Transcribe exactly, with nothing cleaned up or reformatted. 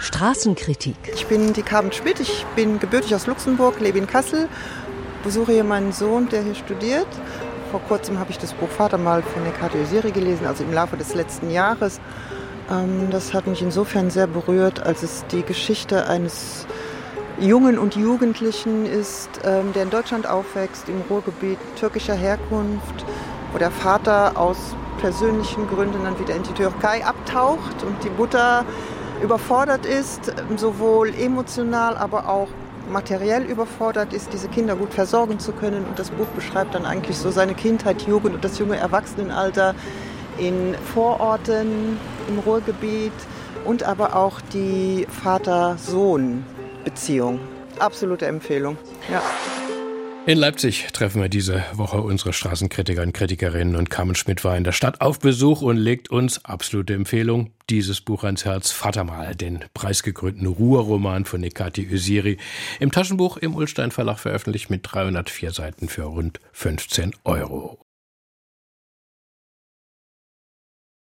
Straßenkritik. Ich bin die Carmen Schmidt, ich bin gebürtig aus Luxemburg, lebe in Kassel, besuche hier meinen Sohn, der hier studiert. Vor kurzem habe ich das Buch Vater mal von Nekati Öziri gelesen, also im Laufe des letzten Jahres. Das hat mich insofern sehr berührt, als es die Geschichte eines Jungen und Jugendlichen ist, der in Deutschland aufwächst, im Ruhrgebiet türkischer Herkunft, wo der Vater aus persönlichen Gründen dann wieder in die Türkei abtaucht und die Mutter überfordert ist, sowohl emotional, aber auch materiell überfordert ist, diese Kinder gut versorgen zu können. Und das Buch beschreibt dann eigentlich so seine Kindheit, Jugend und das junge Erwachsenenalter in Vororten, im Ruhrgebiet und aber auch die Vater-Sohn-Beziehung. Absolute Empfehlung, ja. In Leipzig treffen wir diese Woche unsere Straßenkritiker und Kritikerinnen und Carmen Schmidt war in der Stadt auf Besuch und legt uns, absolute Empfehlung, dieses Buch ans Herz, Vater mal, den preisgekrönten Ruhrroman von Nekati Öziri, im Taschenbuch im Ullstein Verlag veröffentlicht mit dreihundertvier Seiten für rund fünfzehn Euro.